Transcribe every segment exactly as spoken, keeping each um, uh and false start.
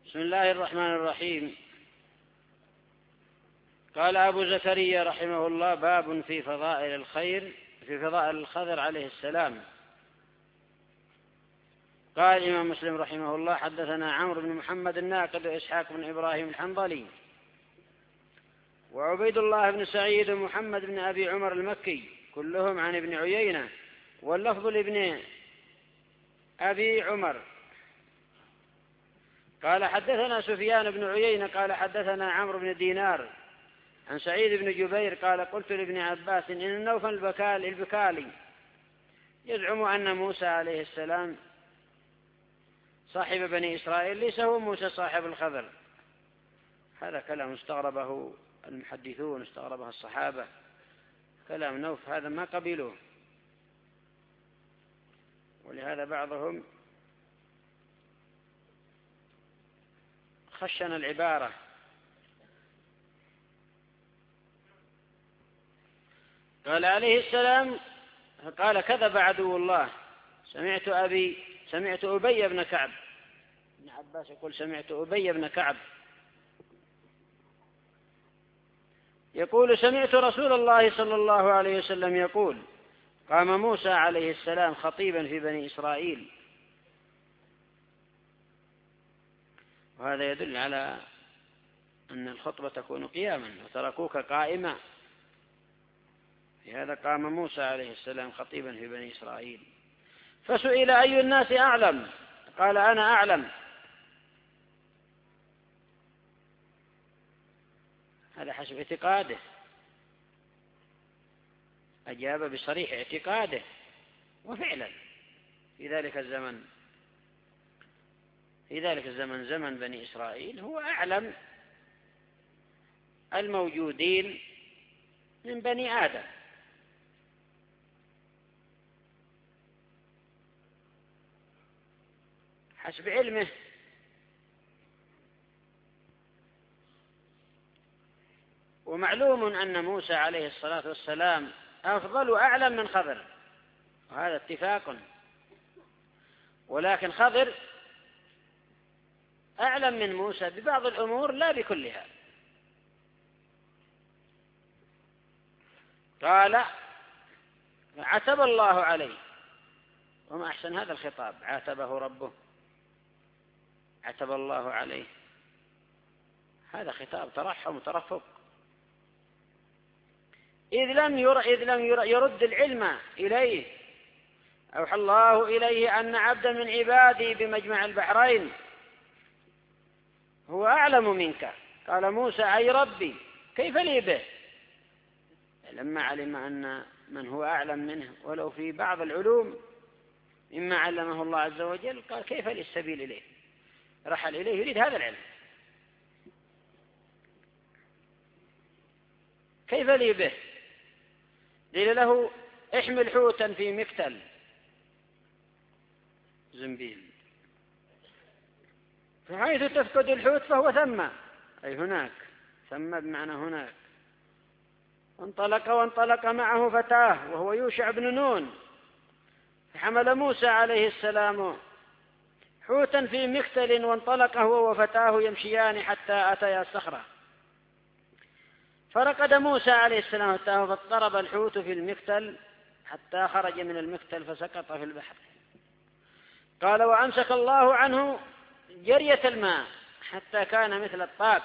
بسم الله الرحمن الرحيم. قال أبو زكريا رحمه الله: باب في فضائل الخير في فضائل الخضر عليه السلام. قال الإمام مسلم رحمه الله: حدثنا عمرو بن محمد الناقد وإسحاق بن إبراهيم الحنظلي وعبيد الله بن سعيد ومحمد بن أبي عمر المكي كلهم عن ابن عيينة، واللفظ لابن أبي عمر. قال حدثنا سفيان بن عيينة قال حدثنا عمرو بن دينار عن سعيد بن جبير قال: قلت لابن عباس إن النوفل البكال البكالي يزعم أن موسى عليه السلام صاحب بني إسرائيل ليس هو موسى صاحب الخضر. هذا كلام استغربه المحدثون، استغربه الصحابة. كلام نوف هذا ما قبلوه، ولهذا بعضهم خشن العبارة. قال عليه السلام: قال: كذب عدو الله. سمعت أبي سمعت أبي بن كعب. ابن عباس يقول: سمعت أبي بن كعب يقول: سمعت رسول الله صلى الله عليه وسلم يقول: قام موسى عليه السلام خطيبا في بني إسرائيل. وهذا يدل على أن الخطبة تكون قياما وتركوك قائما. في هذا قام موسى عليه السلام خطيبا في بني إسرائيل، فسئل: أي الناس أعلم؟ قال: أنا أعلم. هذا حسب اعتقاده، أجاب بصريح اعتقاده. وفعلا في ذلك الزمن في ذلك الزمن زمن بني إسرائيل هو أعلم الموجودين من بني آدم. حسب علمه. ومعلوم أن موسى عليه الصلاة والسلام أفضل وأعلم من خضر، وهذا اتفاق. ولكن خضر أعلم من موسى ببعض الأمور لا بكلها. قال: عتب الله عليه. وما أحسن هذا الخطاب، عاتبه ربه، عتب الله عليه. هذا خطاب ترحم وترفق. إذ لم ير... إذ لم ير... يرد العلم إليه. أوحى الله إليه أن عبدا من عبادي بمجمع البحرين هو أعلم منك. قال موسى: أي ربي، كيف لي به؟ لما علم أن من هو أعلم منه ولو في بعض العلوم مما علمه الله عز وجل، قال: كيف لي السبيل إليه؟ رحل إليه يريد هذا العلم. كيف لي به؟ قيل له: احمل حوتا في مكتل زنبيل، فحيث تفقد الحوت فهو ثم، أي هناك. ثم بمعنى هناك. انطلق وانطلق معه فتاه وهو يوشع بن نون، فحمل موسى عليه السلام حوتا في مكتل، وانطلق هو وفتاه يمشيان حتى أتيا الصخرة، فرقد موسى عليه السلام فتاه، فاضطرب الحوت في المكتل حتى خرج من المكتل فسقط في البحر. قال: وأمسك الله عنه جرية الماء حتى كان مثل الطاق،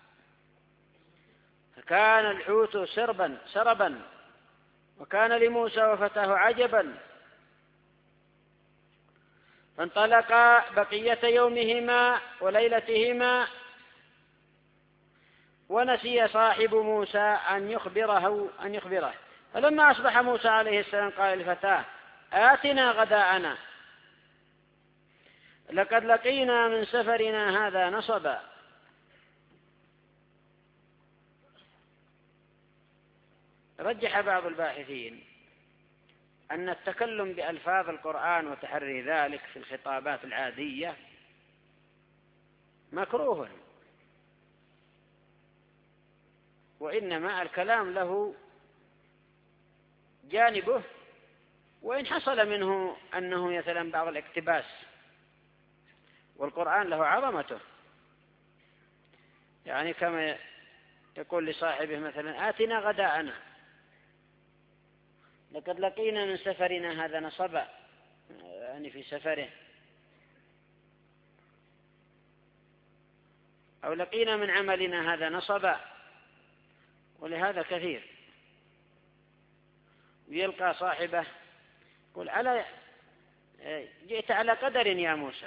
فكان الحوت سربا سربا وكان لموسى وفتاه عجبا. فانطلقا بقية يومهما وليلتهما، ونسي صاحب موسى أن يخبره أن يخبره فلما أصبح موسى عليه السلام قال لفتاه: آتنا غداءنا، لقد لقينا من سفرنا هذا نصبا. رجح بعض الباحثين أن التكلم بألفاظ القرآن وتحري ذلك في الخطابات العادية مكروه، وإنما الكلام له جانبه، وإن حصل منه أنه مثلا بعض الاقتباس، والقرآن له عظمته يعني كما يقول لصاحبه مثلا آتنا غداءنا، لقد لقينا من سفرنا هذا نصبا، يعني في سفره، أو لقينا من عملنا هذا نصبا. ولهذا كثير يلقى صاحبه يقول على جئت على قدر يا موسى،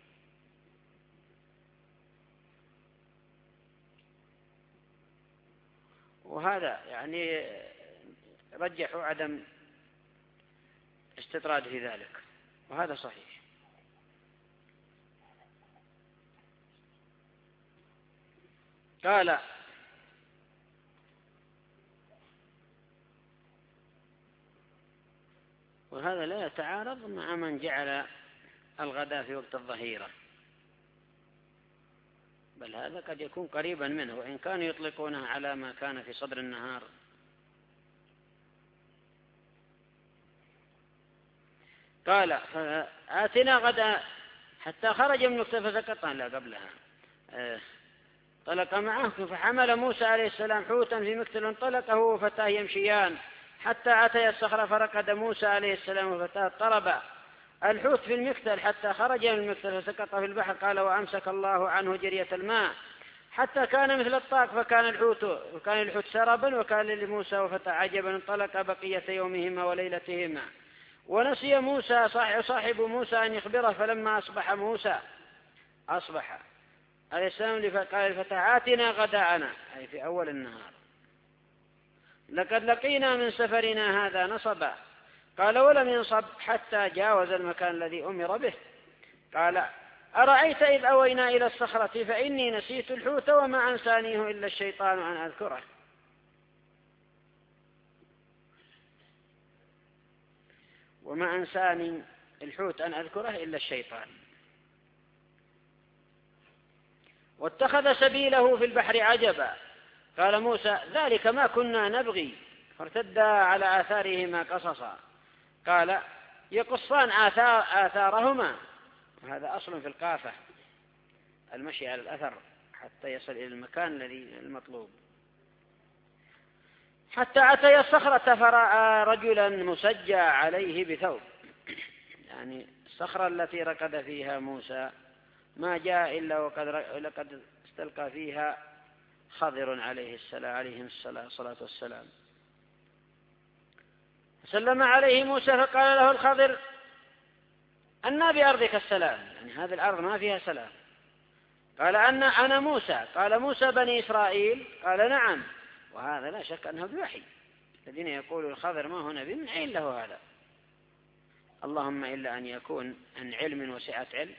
وهذا يعني رجحوا عدم استطراد في ذلك، وهذا صحيح. قال وهذا لا يتعارض مع من جعل الغداء في وقت الظهيرة، بل هذا قد يكون قريبا منه، وإن كانوا يطلقونه على ما كان في صدر النهار. قال آتنا غدا حتى خرج من مكتب فسقط لا قبلها طلق معه، فحمل موسى عليه السلام حوتا في مكتل، انطلق هو وفتاه يمشيان حتى أتي الصخرة، فركض موسى عليه السلام وفتاه اضطربا الحوت في المكتل حتى خرج من المكتل فسقط في البحر. قال وأمسك الله عنه جرية الماء حتى كان مثل الطاق، فكان الحوت وكان الحوت سربا، وكان لموسى وفتاه عجبا، انطلق بقية يومهما وليلتهما. ونسي موسى صاحب موسى أن يخبره، فلما أصبح موسى أصبح عليه السلام قال الفتاة آتنا غداءنا، أي في أول النهار، لقد لقينا من سفرنا هذا نصبا. قال ولم ينصب حتى جاوز المكان الذي أمر به. قال أرأيت إذ أوينا إلى الصخرة فإني نسيت الحوت وما أنسانيه إلا الشيطان أن أذكره. وما أنساني الحوت أن أذكره إلا الشيطان. واتخذ سبيله في البحر عجبا. قال موسى ذلك ما كنا نبغي، فارتدا على آثارهما قصصا. قال يقصان آثار آثارهما، وهذا أصل في القافة، المشي على الأثر حتى يصل إلى المكان الذي المطلوب. حتى أتي الصخرة فرأى رجلا مسجى عليه بثوب، يعني الصخرة التي ركض فيها موسى ما جاء إلا وقد لقد استلقى فيها خضر عليه السلام عليهم الصلاة والسلام. سلم عليه موسى فقال له الخضر أنا بأرضك السلام، يعني هذه الأرض ما فيها سلام. قال أنا أنا موسى. قال موسى بني إسرائيل؟ قال نعم. وهذا لا شك أنه بوحي. الذين يقولوا الخضر ما هو نبي من أين له هذا؟ اللهم إلا أن يكون عن علم وسعة علم.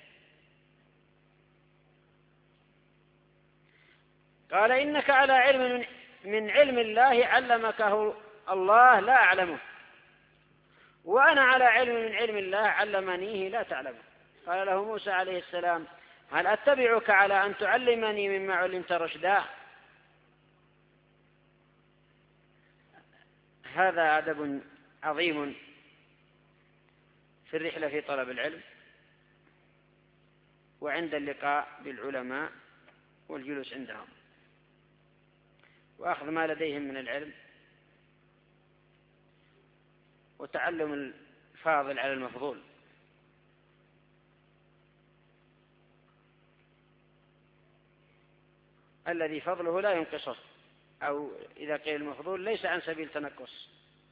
قال إنك على علم من علم الله علمكه الله لا أعلمه، وأنا على علم من علم الله علمنيه لا تعلمه. قال له موسى عليه السلام هل أتبعك على أن تعلمني مما علمت رشدا؟ هذا أدب عظيم في الرحلة في طلب العلم، وعند اللقاء بالعلماء والجلوس عندهم وأخذ ما لديهم من العلم، وتعلم الفاضل على المفضول. الذي فضله لا ينقصه، أو إذا قيل المفضول ليس عن سبيل تنقص.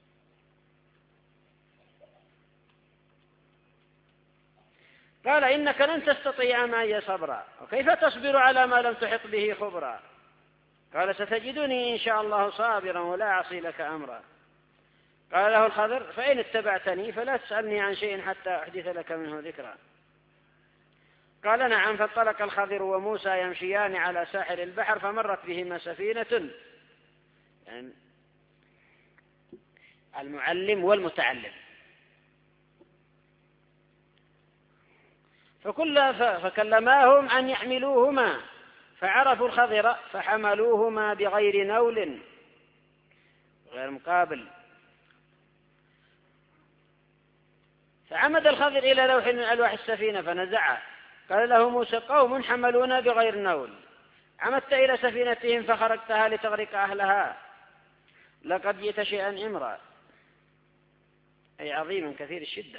قال إنك لن تستطيع معي صبرا، وكيف تصبر على ما لم تحط به خبرا؟ قال ستجدني إن شاء الله صابرا ولا أعصي لك أمرا. قال له الخضر فإن اتبعتني فلا تسألني عن شيء حتى أحدث لك منه ذكرا. قال نعم. فانطلق الخضر وموسى يمشيان على ساحل البحر، فمرت بهما سفينة، يعني المعلم والمتعلم، فكل فكلماهم أن يحملوهما، فعرفوا الخضر فحملوهما بغير نول غير مقابل. فعمد الخضر إلى لوح من ألواح السفينة فنزعه. قال له موسى قوم حملونا بغير نول، عمدت إلى سفينتهم فخرجتها لتغرق أهلها لقد جئت شيئا إمرا، أي عظيما كثير الشدة.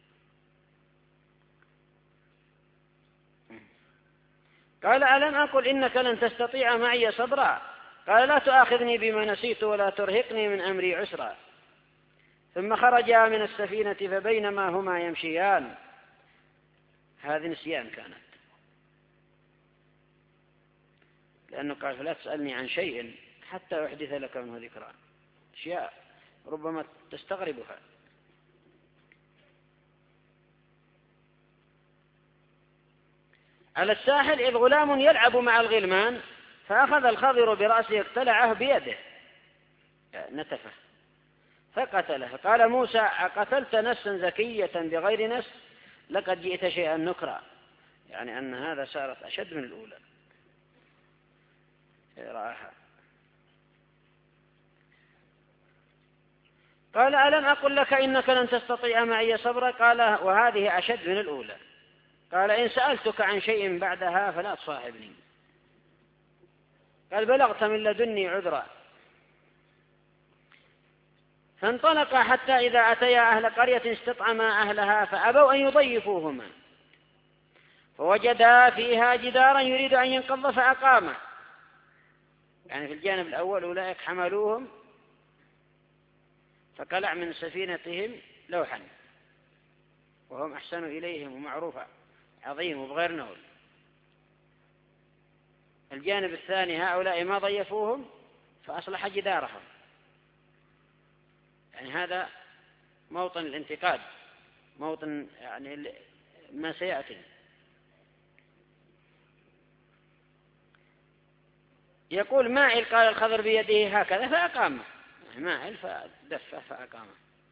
قال ألم أقل إنك لن تستطيع معي صبرا؟ قال لا تؤاخذني بما نسيت ولا ترهقني من أمري عسرا. ثم خرجا من السفينة فبينما هما يمشيان، هذه نسيان كانت، لأنه قال فلا تسألني عن شيء حتى أحدث لك منه ذكرى، أشياء ربما تستغربها. على الساحل إذ غلام يلعب مع الغلمان فأخذ الخضر برأسه اقتلعه بيده نتفه فقتله. قال موسى أقتلت نفسا زكية بغير نفس لقد جئت شيئا نكرا، يعني أن هذا صارت أشد من الأولى رآها. قال ألم أقل لك إنك لن تستطيع معي صبرا؟ قال وهذه أشد من الأولى. قال إن سألتك عن شيء بعدها فلا تصاحبني. قال بلغت من لدني عذرا. فانطلقا حتى إذا أتيا أهل قرية استطعما أهلها فأبوا أن يضيفوهما فوجدا فيها جدارا يريد أن ينقض فأقامه. يعني في الجانب الأول أولئك حملوهم فقلع من سفينتهم لوحا وهم أحسن إليهم ومعروفة عظيم وبغير نول. الجانب الثاني هؤلاء ما ضيفوهم فأصلح جدارهم، يعني هذا موطن الانتقاد، موطن يعني ما سيأتي. يقول ماعل قال الخضر بيده هكذا فأقامه، ماعل فدفه فأقامه.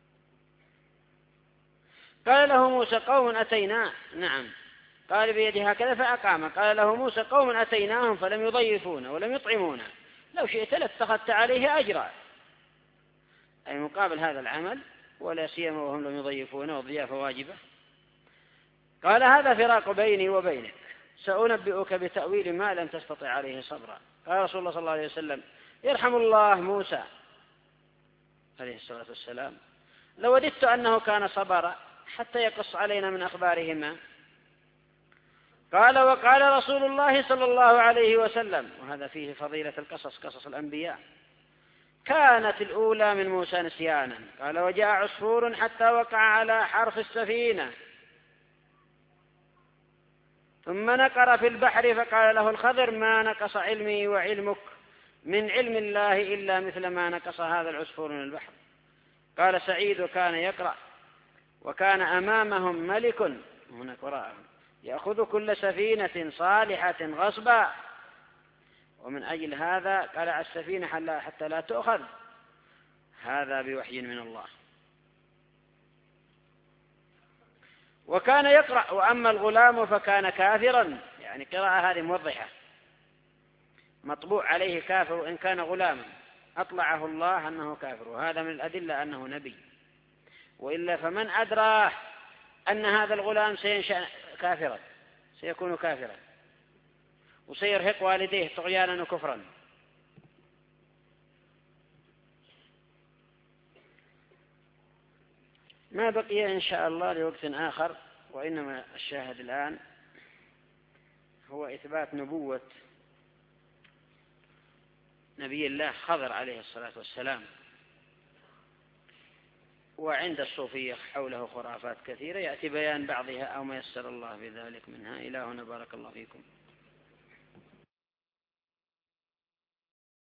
قال له موسى قوم أتينا، نعم قال بيده هكذا فأقامه. قال له موسى قوم أتيناهم فلم يضيفونا ولم يطعمونا لو شئت لاتخذت عليه أجرا، أي مقابل هذا العمل ولا سيما وهم لم يضيفونا والضيافة واجبة. قال هذا فراق بيني وبينك سأنبئك بتأويل ما لم تستطع عليه صبرا. قال رسول الله صلى الله عليه وسلم يرحم الله موسى عليه الصلاة والسلام لو وددت أنه كان صبرا حتى يقص علينا من أخبارهما. قال وقال رسول الله صلى الله عليه وسلم، وهذا فيه فضيلة القصص قصص الأنبياء، كانت الأولى من موسى نسيانا. قال وجاء عصفور حتى وقع على حرف السفينة ثم نقر في البحر فقال له الخضر ما نقص علمي وعلمك من علم الله إلا مثل ما نقص هذا العصفور من البحر. قال سعيد كان يقرأ وكان أمامهم ملك هناك وراءهم يأخذ كل سفينة صالحة غصبا ومن أجل هذا قلع السفينة حتى لا تؤخذ، هذا بوحي من الله. وكان يقرأ وأما الغلام فكان كافرا، يعني قراءة هذه موضحة، مطبوع عليه كافر وإن كان غلاما أطلعه الله أنه كافر، وهذا من الأدلة أنه نبي، وإلا فمن أدراه أن هذا الغلام سينشأ كافرا سيكون كافرا وسيرهق والديه طغيانا وكفرا. ما بقي إن شاء الله لوقت آخر، وإنما الشاهد الآن هو إثبات نبوة نبي الله خضر عليه الصلاة والسلام. وعند الصوفية حوله خرافات كثيرة يأتي بيان بعضها أو ما يسر الله بذلك منها. إلى هنا بارك الله فيكم.